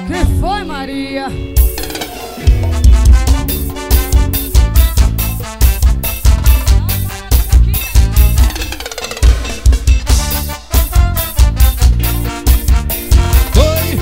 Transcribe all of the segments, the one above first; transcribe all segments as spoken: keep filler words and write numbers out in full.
Que foi, Maria? Oi.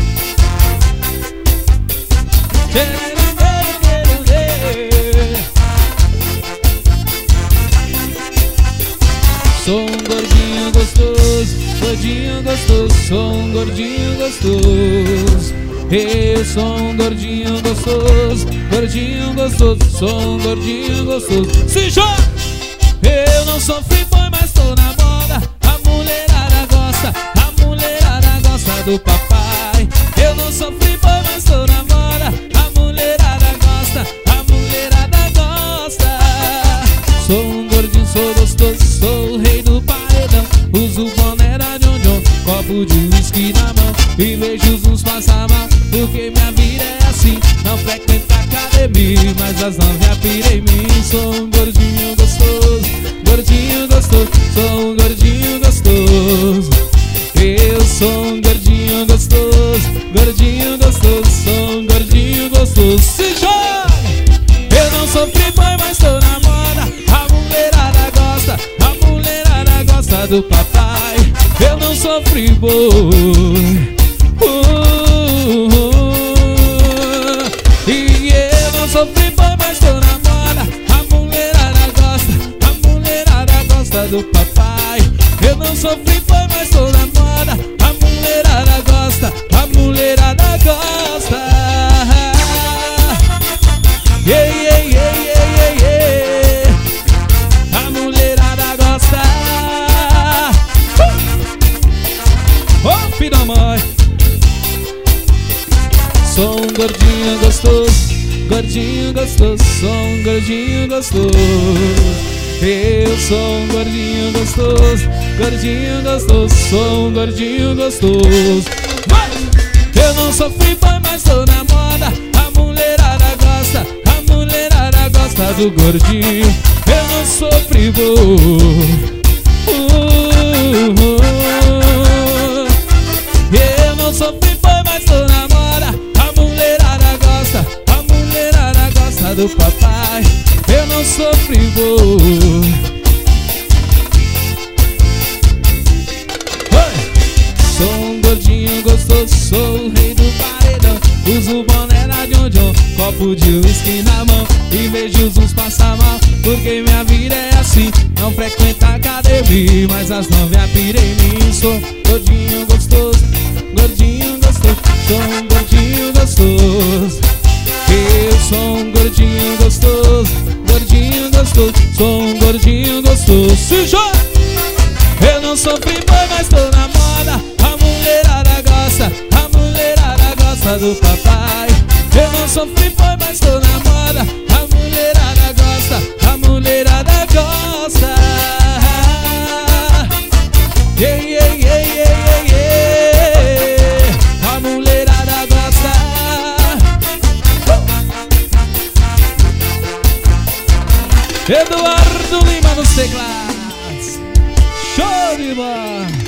Sou um gordinho gostoso, gordinho gostoso, sou um gordinho gostoso. Eu sou um gordinho gostoso, gordinho gostoso, sou um gordinho gostoso. Se joga! Eu não sou free boy, mas tô na moda. A mulherada gosta, a mulherada gosta do papai. Eu não sou free boy, mas tô na moda. A mulherada gosta, a mulherada gosta. Sou um gordinho, sou gostoso, sou o rei do paredão. Uso boné da John John, copo de whisky na mão e vejo os uns passar mal, porque minha vida é assim. Não frequento academia, mas as novinhas piram em mim. Sou um gordinho gostoso, gordinho gostoso, sou um gordinho gostoso. Eu sou um gordinho gostoso, gordinho gostoso, sou um gordinho gostoso. Se joga! Eu não sou free boy, mas tô na moda. A mulherada gosta, a mulherada gosta do papai. Eu não sou free boy. Uh, uh, uh. E eu não sou free boy, mas tô na moda. A mulherada gosta, a mulherada gosta do papai. Eu não sou free boy, mas tô na moda. A mulherada gosta, a mulherada gosta. Yeah, yeah, yeah, yeah, yeah, yeah. A mulherada gosta. Uh! Oh, filho da mãe. Sou um gordinho gostoso, gordinho gostoso, sou um gordinho gostoso. Eu sou um gordinho gostoso, gordinho gostoso, sou um gordinho gostoso. Vai! Eu não sou free boy, mas tô na moda. A mulherada gosta, a mulherada gosta do gordinho. Eu não sou free boy. Uh, uh, uh. Eu não sou free boy, mas tô na moda. A mulherada gosta, a mulherada gosta do papai. Eu não sou free boy. Sou um gordinho gostoso, sou o rei do paredão. Uso boné da John John, copo de whisky na mão e vejo os uns passar mal, porque minha vida é assim. Não frequento academia, mas as novinhas piram em mim. Sou gordinho gostoso, gordinho gostoso, sou um gordinho gostoso. Eu sou um gordinho gostoso, gordinho gostoso, sou um gordinho gostoso. Se joga! Eu não sou free boy, mas tô na moda. A mulherada gosta, a mulherada gosta do papai. Eu não sou free boy, mas tô na moda. A mulherada gosta, a mulherada gosta. Yeah, yeah, yeah, yeah, yeah, yeah. A mulherada gosta. Uh! Eduardo Lima nos teclados. Show de bola.